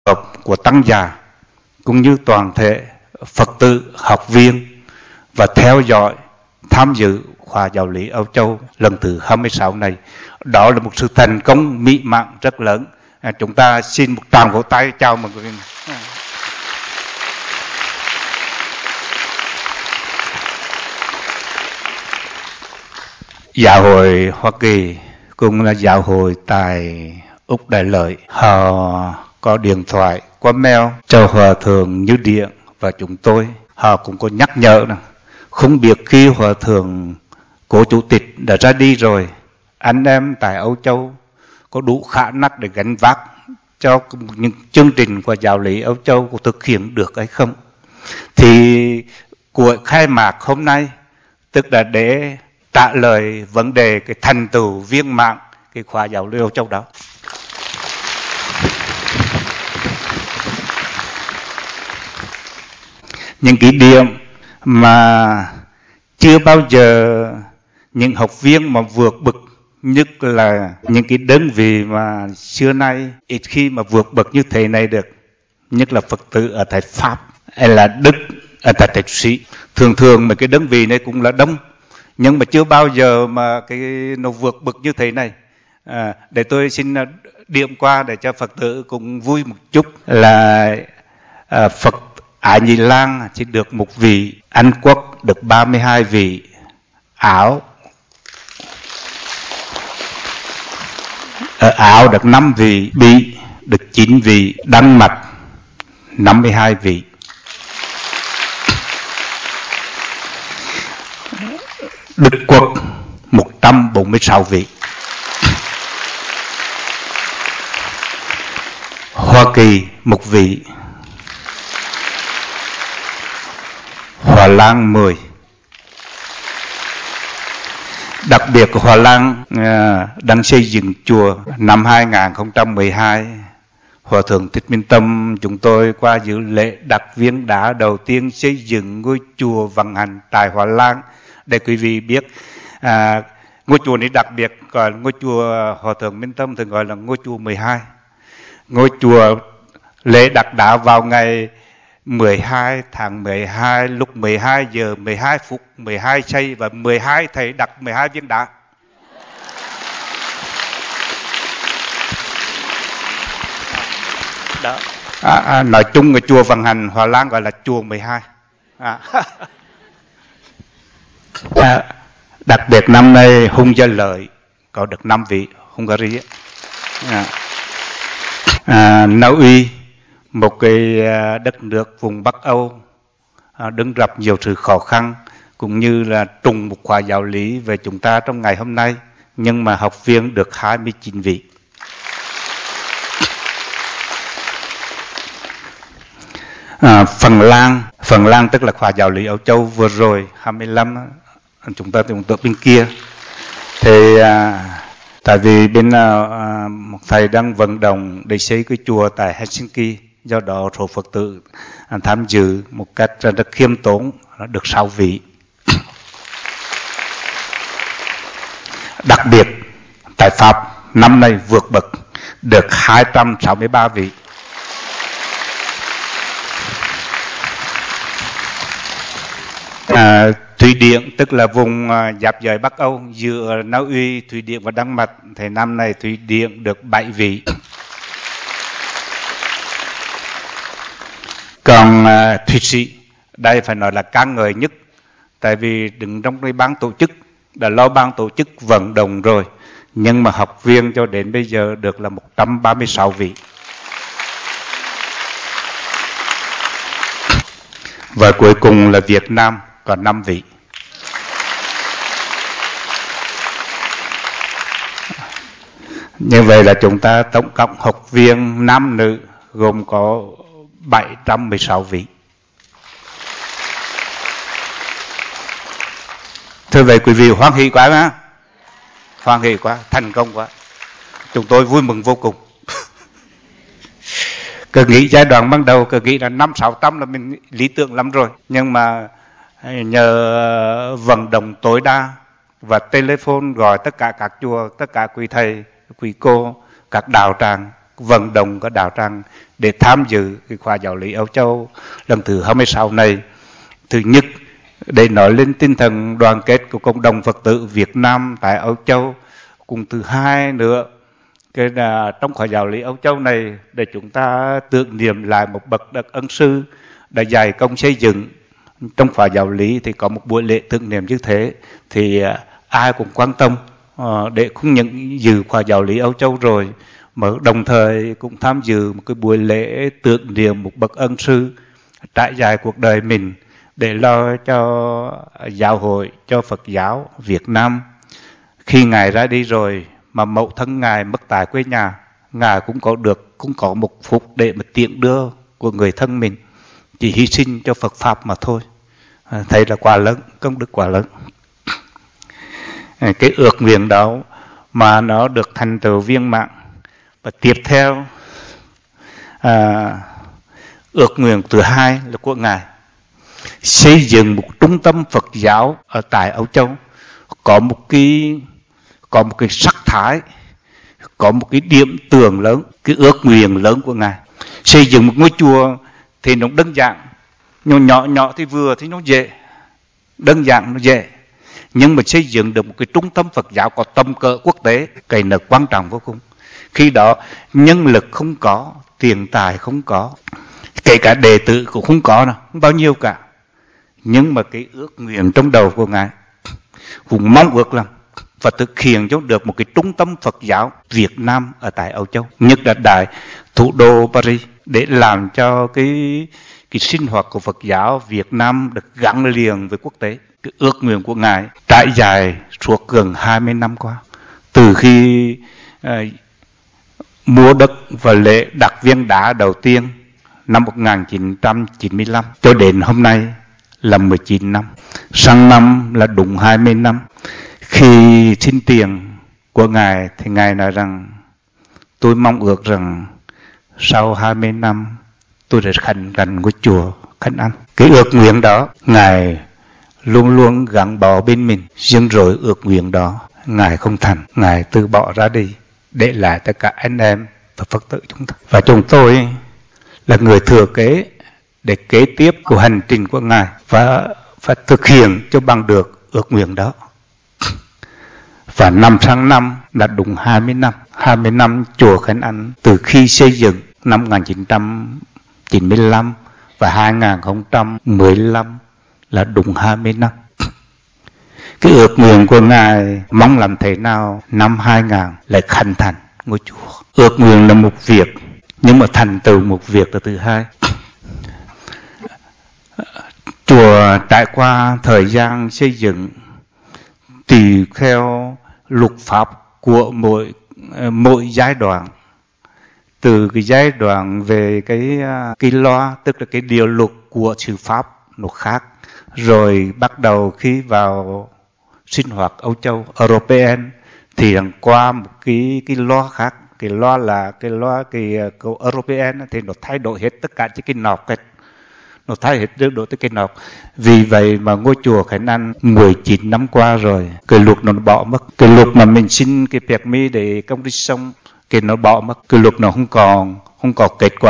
hợp của tăng già cũng như toàn thể Phật tử, học viên và theo dõi, tham dự khóa giáo lý Âu Châu lần thứ 26 này. Đó là một sự thành công mỹ mãn rất lớn. Chúng ta xin một tràng vỗ tay chào mừng quý vị. Giáo hội Hoa Kỳ cũng là giáo hội tại Úc Đại Lợi. Họ có điện thoại qua mail cho Hòa Thượng Như Điện và chúng tôi. Họ cũng có nhắc nhở là không biết khi Hòa Thượng Cố Chủ tịch đã ra đi rồi, anh em tại Âu Châu có đủ khả năng để gánh vác cho những chương trình của giáo lý Âu Châu có thực hiện được hay không. Thì cuộc khai mạc hôm nay tức là để trả lời vấn đề cái thành tựu viên mãn cái khóa giáo lý Âu Châu đó. Những cái điểm mà chưa bao giờ những học viên mà vượt bậc, nhất là những cái đơn vị mà xưa nay ít khi mà vượt bậc như thế này được, nhất là Phật tử ở tại Pháp hay là Đức, ở tại Thụy Sĩ. Thường mà cái đơn vị này cũng là đông, nhưng mà chưa bao giờ mà cái nó vượt bậc như thế này. Để tôi xin điểm qua để cho Phật tử cũng vui một chút là Phật Ái Nhĩ Lan chỉ được 1 vị, Anh Quốc được 32 vị, Áo ở Áo được 5 vị, Bỉ được 9 vị, Đan Mạch 52 vị. Đức Quốc 146 vị. Hoa Kỳ 1 vị. Hòa Lan 10. Đặc biệt Hòa Lan đang xây dựng chùa. Năm 2012, Hòa Thượng Thích Minh Tâm chúng tôi qua dự lễ đặt viên đá đầu tiên xây dựng ngôi chùa vận hành tại Hòa Lan. Để quý vị biết, ngôi chùa này đặc biệt, còn ngôi chùa Hòa Thượng Minh Tâm thường gọi là ngôi chùa 12. Ngôi chùa lễ đặt đá vào ngày 12 tháng 12 lúc 12 giờ 12 phút 12 giây và 12 thầy đặt 12 viên đá. Đó. Nói chung người chùa vận hành Hòa Lan gọi là chùa 12. Đặc biệt năm nay Hung Gia Lợi có được 5 vị Hungary. Na Uy, một cái đất nước vùng Bắc Âu đứng gặp nhiều sự khó khăn cũng như là trùng một khóa giáo lý về chúng ta trong ngày hôm nay, nhưng mà học viên được 29 vị. Phần Lan tức là khóa giáo lý Âu Châu vừa rồi 25, chúng ta tưởng tượng bên kia. Thì tại vì bên một thầy đang vận động để xây cái chùa tại Helsinki, do đó số Phật tử tham dự một cách rất khiêm tốn được 6 vị. Đặc biệt tại Pháp năm nay vượt bậc được 263 vị. Thụy Điển tức là vùng giáp giới Bắc Âu giữa Na Uy, Thụy Điển và Đan Mạch, thì năm nay Thụy Điển được 7 vị. Còn Thụy Sĩ, đây phải nói là ca ngợi nhất, tại vì đứng trong cái ban tổ chức, đã lo ban tổ chức vận động rồi, nhưng mà học viên cho đến bây giờ được là 136 vị. Và cuối cùng là Việt Nam có 5 vị. Như vậy là chúng ta tổng cộng học viên nam nữ gồm có 716 vị. Thưa vậy quý vị hoan hỷ quá á, hoan hỷ quá, thành công quá. Chúng tôi vui mừng vô cùng. Cứ nghĩ giai đoạn ban đầu, cứ nghĩ là 500-600 là mình lý tưởng lắm rồi. Nhưng mà nhờ vận động tối đa và telephone gọi tất cả các chùa, tất cả quý thầy, quý cô, các đạo tràng vận động các đạo tràng để tham dự cái khóa giáo lý Âu Châu lần thứ 26 này. Thứ nhất, để nói lên tinh thần đoàn kết của cộng đồng Phật tử Việt Nam tại Âu Châu. Cùng thứ hai nữa, cái là trong khóa giáo lý Âu Châu này để chúng ta tưởng niệm lại một bậc đất ân sư đã dày công xây dựng. Trong khóa giáo lý thì có một buổi lễ tưởng niệm như thế, thì ai cũng quan tâm để không những dự khóa giáo lý Âu Châu rồi mà đồng thời cũng tham dự một cái buổi lễ tưởng niệm một bậc ân sư trải dài cuộc đời mình để lo cho giáo hội, cho Phật giáo Việt Nam. Khi Ngài ra đi rồi mà mẫu thân Ngài mất tại quê nhà, Ngài cũng có một phút để mà tiễn đưa của người thân mình, chỉ hy sinh cho Phật Pháp mà thôi. Thấy là quá lớn, công đức quá lớn. Cái ước nguyện đó mà nó được thành tựu viên mãn. Và tiếp theo, ước nguyện thứ hai là của Ngài xây dựng một trung tâm Phật giáo ở tại Âu Châu, có một cái sắc thái, có một cái điểm tường lớn, cái ước nguyện lớn của Ngài. Xây dựng một ngôi chùa thì nó đơn giản, nhỏ thì vừa thì nó dễ, đơn giản nó dễ. Nhưng mà xây dựng được một cái trung tâm Phật giáo có tầm cỡ quốc tế, cái này quan trọng vô cùng. Khi đó nhân lực không có, tiền tài không có, kể cả đệ tử cũng không có đâu, không bao nhiêu cả. Nhưng mà cái ước nguyện trong đầu của Ngài cũng mong ước lắm và thực hiện cho được một cái trung tâm Phật giáo Việt Nam ở tại Âu Châu, nhất là tại thủ đô Paris, để làm cho cái sinh hoạt của Phật giáo Việt Nam được gắn liền với quốc tế. Cái ước nguyện của Ngài trải dài suốt gần 20 năm qua, từ khi mua đất và lễ đặt viên đá đầu tiên năm 1995 cho đến hôm nay là 19 năm. Sang năm là đúng 20 năm. Khi xin tiền của Ngài thì Ngài nói rằng tôi mong ước rằng sau 20 năm tôi sẽ khánh thành ngôi chùa Khánh An. Cái ước nguyện đó Ngài luôn luôn gắn bó bên mình. Nhưng rồi ước nguyện đó Ngài không thành, Ngài từ bỏ ra đi, để lại tất cả anh em và Phật tử chúng ta. Và chúng tôi là người thừa kế để kế tiếp của hành trình của Ngài và phải thực hiện cho bằng được ước nguyện đó. Và năm sang năm là đúng 20 năm. 20 năm chùa Khánh An từ khi xây dựng năm 1995 và 2015 là đúng 20 năm. Cái ước nguyện của Ngài mong làm thế nào năm 2000 lại khánh thành ngôi chùa. Ước nguyện là một việc, nhưng mà thành tựu một việc là thứ hai. Chùa trải qua thời gian xây dựng tùy theo luật pháp của mỗi giai đoạn. Từ cái giai đoạn về cái loa, tức là cái điều luật của sự pháp nó khác. Rồi bắt đầu khi vào sinh hoạt Âu Châu, European, thì qua một cái loa khác. Cái loa là cái của European thì nó thay đổi hết tất cả những cái nọc hết. Nó thay hết đổi tới cái nọc. Vì vậy mà ngôi chùa Khánh An 19 năm qua rồi, cái luật nó bỏ mất. Cái luật mà mình xin cái permis để công ty xong, cái nó bỏ mất. Cái luật nó không còn kết quả.